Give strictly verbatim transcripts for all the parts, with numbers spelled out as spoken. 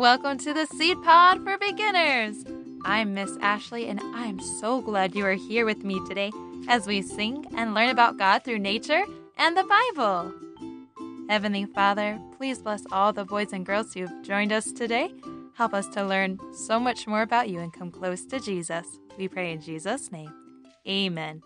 welcome to the Seed Pod for Beginners. I'm Miss Ashley, and I'm so glad you are here with me today as we sing and learn about God through nature and the Bible. Heavenly Father, please bless all the boys and girls who've joined us today. Help us to learn so much more about you and come close to Jesus. We pray in Jesus' name. Amen.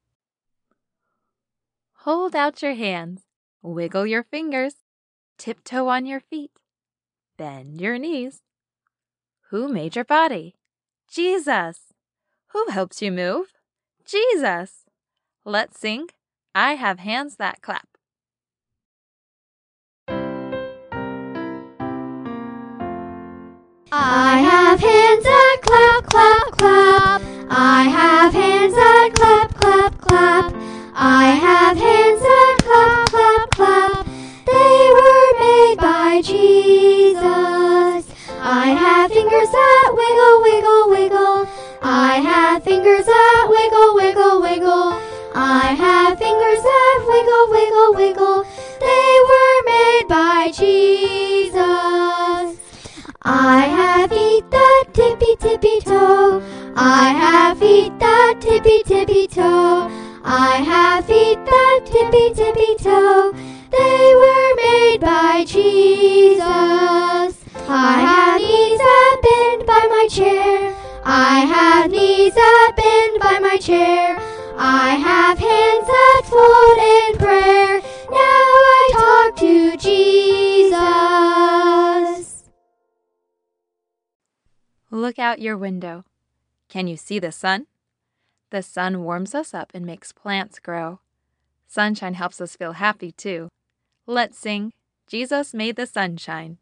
Hold out your hands, wiggle your fingers, tiptoe on your feet, bend your knees. Who made your body? Jesus. Who helps you move? Jesus. Let's sing, I Have Hands That Clap. I have hands that clap, clap, clap. I have hands that clap, clap, clap. I have hands that clap, clap, clap. They were made by Jesus. I have fingers that wiggle, wiggle, wiggle. I have fingers that wiggle, wiggle, wiggle. I have fingers that wiggle, wiggle, wiggle. They were made by Jesus. I have feet that tippy tippy toe. I have feet that tippy tippy toe. I have feet that tippy tippy toe. They were made by Jesus. I have knees that bend by my chair. I have knees that bend by my chair. I have hands that fold in prayer. Now I talk to Jesus. Look out your window. Can you see the sun? The sun warms us up and makes plants grow. Sunshine helps us feel happy too. Let's sing, Jesus made the sunshine.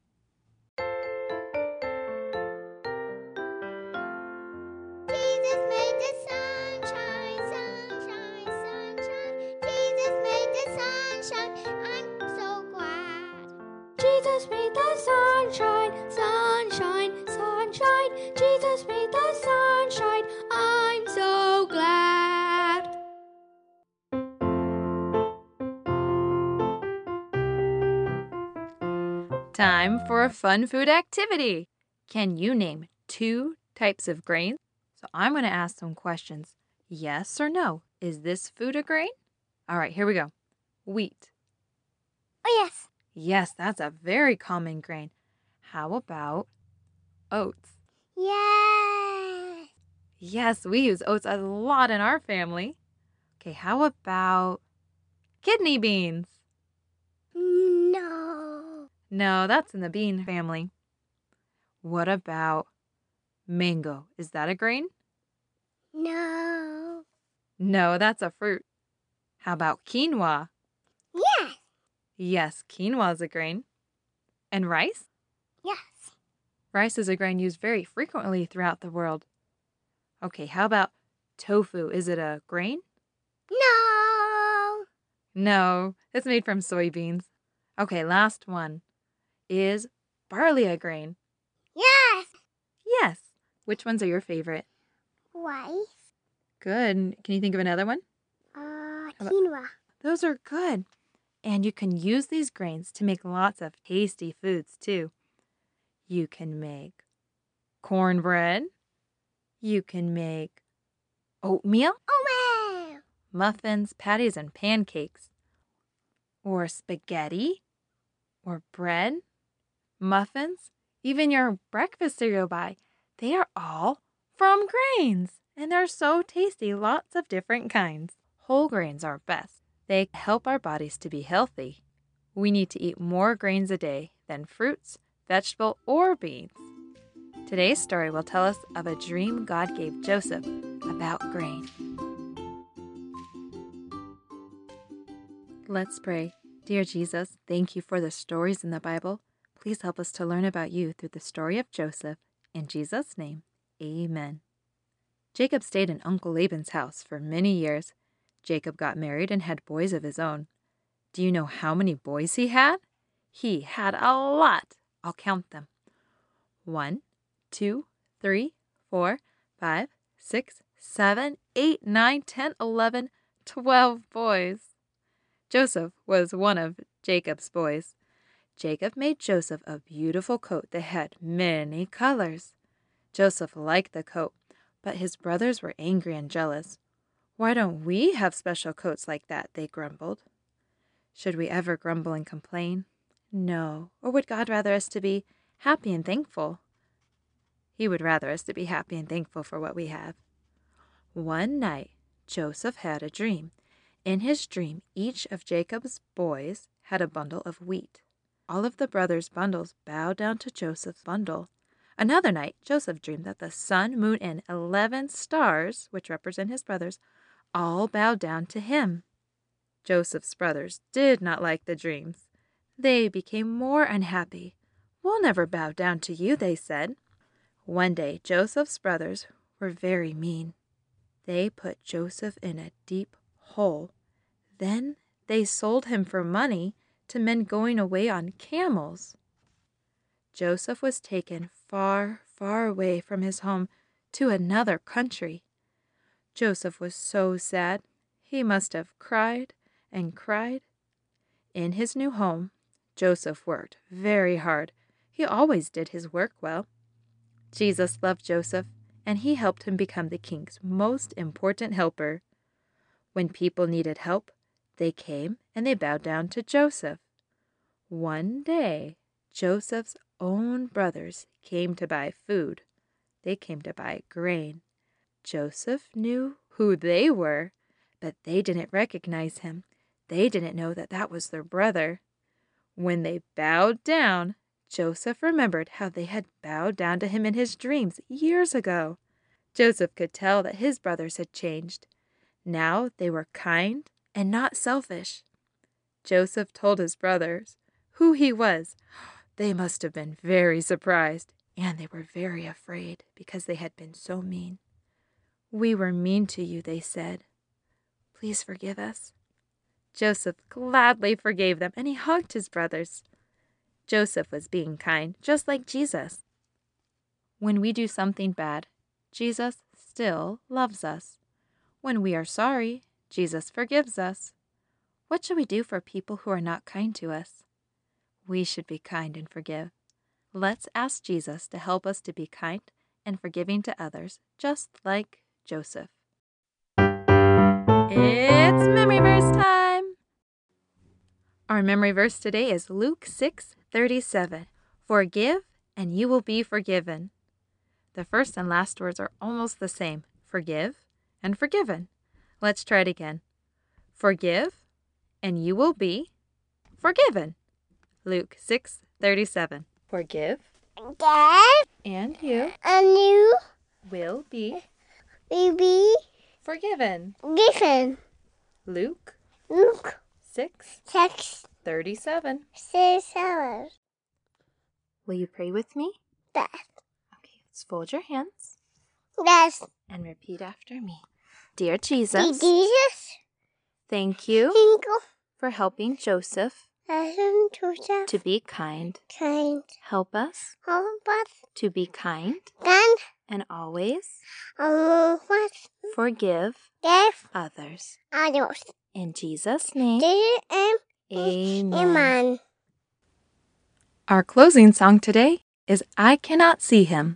Jesus made the sunshine, sunshine, sunshine. Jesus made the sunshine, I'm so glad. Jesus made the sunshine, sunshine, sunshine. Jesus made the sunshine, I'm so glad. Time for a fun food activity. Can you name two types of grains? So I'm going to ask some questions. Yes or no? Is this food a grain? All right, here we go. Wheat. Oh, yes. Yes, that's a very common grain. How about oats? Yes. Yes, we use oats a lot in our family. Okay, how about kidney beans? No. No, that's in the bean family. What about mango? Is that a grain? No. No, that's a fruit. How about quinoa? Yes. Yes, quinoa is a grain. And rice? Yes. Rice is a grain used very frequently throughout the world. Okay, how about tofu? Is it a grain? No. No, it's made from soybeans. Okay, last one. Is barley a grain? Yes. Yes. Which ones are your favorite? Rice. Good. Can you think of another one? Uh, about- quinoa. Those are good. And you can use these grains to make lots of tasty foods too. You can make cornbread. You can make oatmeal, Oh, wow. muffins, patties, and pancakes. Or spaghetti, or bread, muffins, even your breakfast cereal buy. They are all from grains, and they're so tasty, lots of different kinds. Whole grains are best. They help our bodies to be healthy. We need to eat more grains a day than fruits, vegetable, or beans. Today's story will tell us of a dream God gave Joseph about grain. Let's pray. Dear Jesus, thank you for the stories in the Bible. Please help us to learn about you through the story of Joseph. In Jesus' name, amen. Jacob stayed in Uncle Laban's house for many years. Jacob got married and had boys of his own. Do you know how many boys he had? He had a lot. I'll count them. One, two, three, four, five, six, seven, eight, nine, ten, eleven, twelve boys. Joseph was one of Jacob's boys. Jacob made Joseph a beautiful coat that had many colors. Joseph liked the coat, but his brothers were angry and jealous. "Why don't we have special coats like that?" they grumbled. Should we ever grumble and complain? No. Or would God rather us to be happy and thankful? He would rather us to be happy and thankful for what we have. One night, Joseph had a dream. In his dream, each of Jacob's boys had a bundle of wheat. All of the brothers' bundles bowed down to Joseph's bundle. Another night, Joseph dreamed that the sun, moon, and eleven stars, which represent his brothers, all bowed down to him. Joseph's brothers did not like the dreams. They became more unhappy. "We'll never bow down to you," they said. One day, Joseph's brothers were very mean. They put Joseph in a deep hole. Then they sold him for money to men going away on camels. Joseph was taken far, far away from his home to another country. Joseph was so sad. He must have cried and cried. In his new home, Joseph worked very hard. He always did his work well. Jesus loved Joseph, and he helped him become the king's most important helper. When people needed help, they came and they bowed down to Joseph. One day, Joseph's own brothers came to buy food. They came to buy grain. Joseph knew who they were, but they didn't recognize him. They didn't know that that was their brother. When they bowed down, Joseph remembered how they had bowed down to him in his dreams years ago. Joseph could tell that his brothers had changed. Now they were kind and not selfish. Joseph told his brothers who he was. They must have been very surprised, and they were very afraid because they had been so mean. "We were mean to you," they said. "Please forgive us." Joseph gladly forgave them, and he hugged his brothers. Joseph was being kind, just like Jesus. When we do something bad, Jesus still loves us. When we are sorry, Jesus forgives us. What should we do for people who are not kind to us? We should be kind and forgive. Let's ask Jesus to help us to be kind and forgiving to others, just like Joseph. It's Memory Verse time! Our memory verse today is Luke six thirty-seven. Forgive, and you will be forgiven. The first and last words are almost the same. Forgive and forgiven. Let's try it again. Forgive, and you will be forgiven. Luke six thirty-seven. Forgive, Dad, and you and you will be will be forgiven. given. Luke Luke six six thirty-seven. six seven. Will you pray with me? Dad, Okay, let's fold your hands yes. and repeat after me. Dear Jesus, Jesus, thank you thank you. for helping Joseph Listen to the to be kind. kind. Help us Help us to be kind and and always along with forgive give others. others. In Jesus' name, This is amen. Amen. Our closing song today is I Cannot See Him.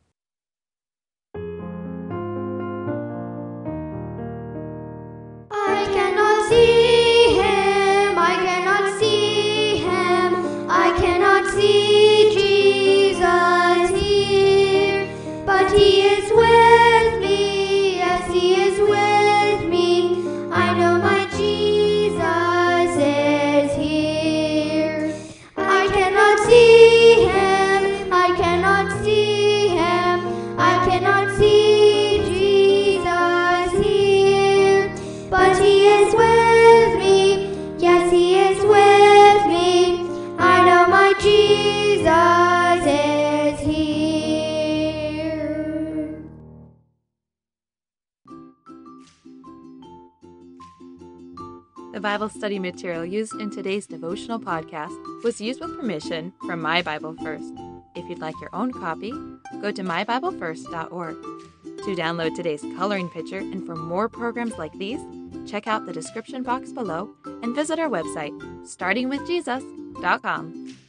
I cannot see him, I cannot see him, I cannot see Jesus here, but he is with me, yes, he is with me, I know my Jesus is here. I cannot see him, I cannot see him, I cannot see Jesus here, but he is with me, yes, he is with me, I know my Jesus is here. The Bible study material used in today's devotional podcast was used with permission from My Bible First. If you'd like your own copy, go to my bible first dot org. To download today's coloring picture and for more programs like these, check out the description box below and visit our website, starting with jesus dot com.